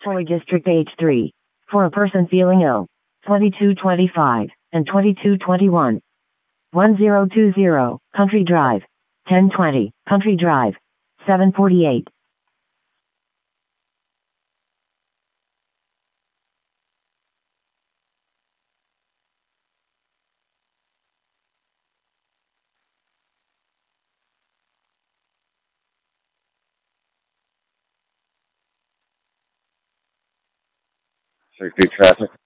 Troy District H3. For a person feeling ill. 2225 and 2221. 1020, Country Drive. 1020, Country Drive. 748. Safety traffic.